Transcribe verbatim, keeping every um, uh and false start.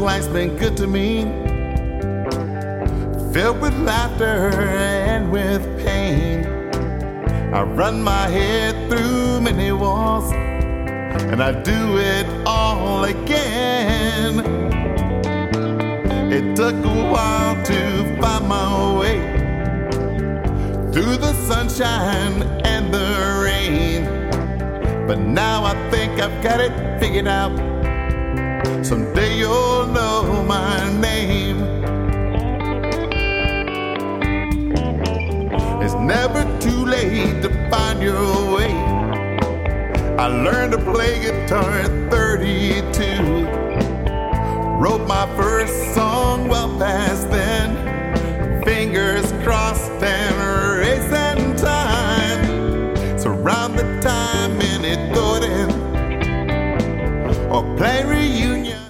life's been good to me, filled with laughter and with pain. I run my head through many walls, and I do it all again. It took a while to find my way through the sunshine and the rain, but now I think I've got it figured out. Someday you'll know my name. It's never too late to find your way. I learned to play guitar at thirty-two. Wrote my first song well past then. Fingers crossed and racing time. So round the time in it Gordon or play reunion.